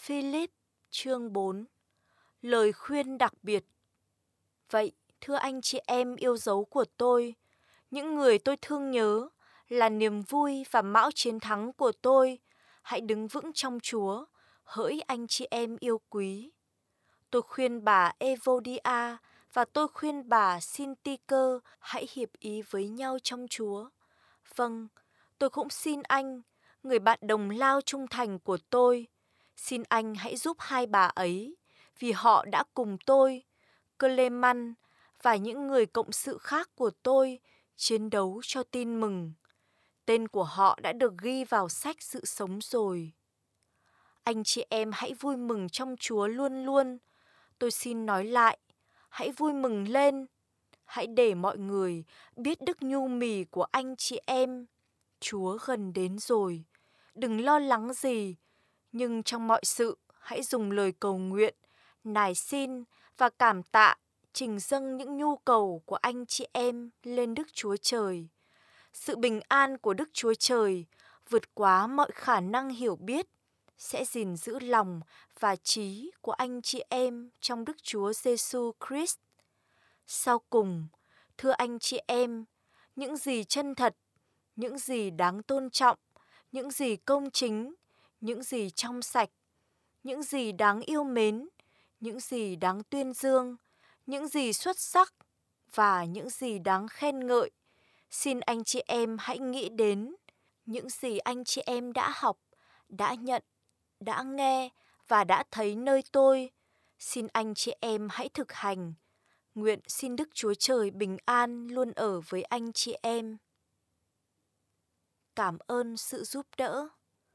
Philip chương 4. Lời khuyên đặc biệt. Vậy, thưa anh chị em yêu dấu của tôi, những người tôi thương nhớ, là niềm vui và mão chiến thắng của tôi, hãy đứng vững trong Chúa, hỡi anh chị em yêu quý. Tôi khuyên bà Evodia và tôi khuyên bà Syntyche hãy hiệp ý với nhau trong Chúa. Vâng, tôi cũng xin anh, người bạn đồng lao trung thành của tôi, xin anh hãy giúp hai bà ấy, vì họ đã cùng tôi, Cleman và những người cộng sự khác của tôi chiến đấu cho tin mừng. Tên của họ đã được ghi vào sách sự sống rồi. Anh chị em hãy vui mừng trong Chúa luôn luôn. Tôi xin nói lại, hãy vui mừng lên. Hãy để mọi người biết đức nhu mì của anh chị em. Chúa gần đến rồi. Đừng lo lắng gì, nhưng trong mọi sự hãy dùng lời cầu nguyện, nài xin và cảm tạ trình dâng những nhu cầu của anh chị em lên Đức Chúa Trời. Sự bình an của Đức Chúa Trời vượt quá mọi khả năng hiểu biết sẽ gìn giữ lòng và trí của anh chị em trong Đức Chúa Giêsu Christ. Sau cùng, thưa anh chị em, những gì chân thật, những gì đáng tôn trọng, những gì công chính, những gì trong sạch, những gì đáng yêu mến, những gì đáng tuyên dương, những gì xuất sắc và những gì đáng khen ngợi, xin anh chị em hãy nghĩ đến những gì anh chị em đã học, đã nhận, đã nghe và đã thấy nơi tôi. Xin anh chị em hãy thực hành. Nguyện xin Đức Chúa Trời bình an luôn ở với anh chị em. Cảm ơn sự giúp đỡ.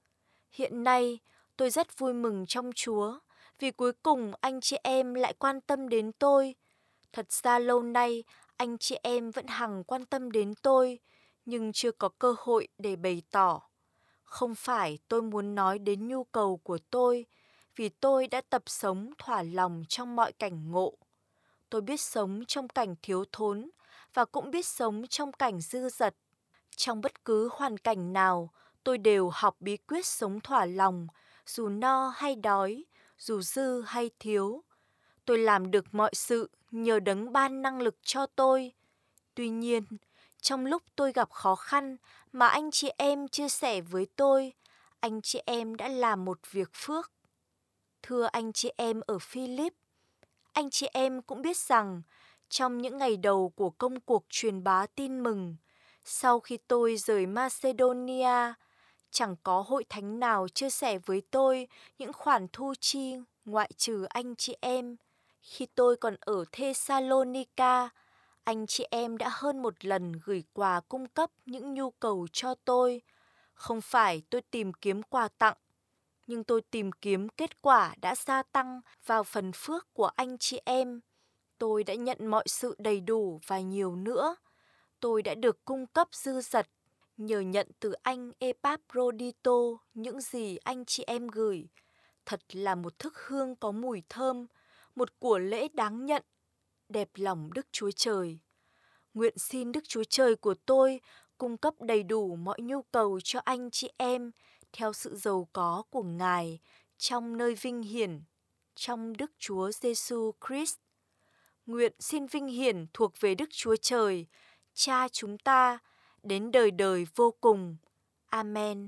Hiện nay, tôi rất vui mừng trong Chúa vì cuối cùng anh chị em lại quan tâm đến tôi. Thật ra lâu nay, anh chị em vẫn hằng quan tâm đến tôi, nhưng chưa có cơ hội để bày tỏ. Không phải tôi muốn nói đến nhu cầu của tôi, vì tôi đã tập sống thỏa lòng trong mọi cảnh ngộ. Tôi biết sống trong cảnh thiếu thốn và cũng biết sống trong cảnh dư dật. Trong bất cứ hoàn cảnh nào, tôi đều học bí quyết sống thỏa lòng, dù no hay đói, dù dư hay thiếu. Tôi làm được mọi sự nhờ Đấng ban năng lực cho tôi. Tuy nhiên, trong lúc tôi gặp khó khăn mà anh chị em chia sẻ với tôi, anh chị em đã làm một việc phước. Thưa anh chị em ở Philip, anh chị em cũng biết rằng trong những ngày đầu của công cuộc truyền bá tin mừng, sau khi tôi rời Macedonia, chẳng có hội thánh nào chia sẻ với tôi những khoản thu chi ngoại trừ anh chị em. Khi tôi còn ở Thessalonica, anh chị em đã hơn một lần gửi quà cung cấp những nhu cầu cho tôi. Không phải tôi tìm kiếm quà tặng, nhưng tôi tìm kiếm kết quả đã gia tăng vào phần phước của anh chị em. Tôi đã nhận mọi sự đầy đủ và nhiều nữa. Tôi đã được cung cấp dư dật nhờ nhận từ anh Epaphroditos những gì anh chị em gửi. Thật là một thức hương có mùi thơm, một của lễ đáng nhận, đẹp lòng Đức Chúa Trời. Nguyện xin Đức Chúa Trời của tôi cung cấp đầy đủ mọi nhu cầu cho anh chị em theo sự giàu có của Ngài trong nơi vinh hiển, trong Đức Chúa Giêsu Christ. Nguyện xin vinh hiển thuộc về Đức Chúa Trời, Cha chúng ta, đến đời đời vô cùng. Amen.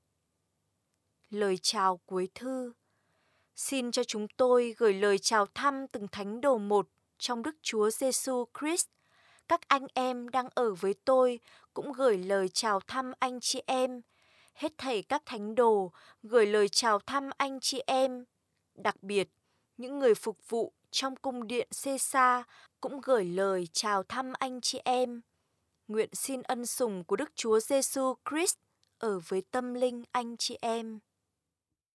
Lời chào cuối thư. Xin cho chúng tôi gửi lời chào thăm từng thánh đồ một trong Đức Chúa Giêsu Christ. Các anh em đang ở với tôi cũng gửi lời chào thăm anh chị em. Hết thảy các thánh đồ gửi lời chào thăm anh chị em. Đặc biệt, những người phục vụ trong cung điện Caesar cũng gửi lời chào thăm anh chị em. Nguyện xin ân sủng của Đức Chúa Giêsu Christ ở với tâm linh anh chị em.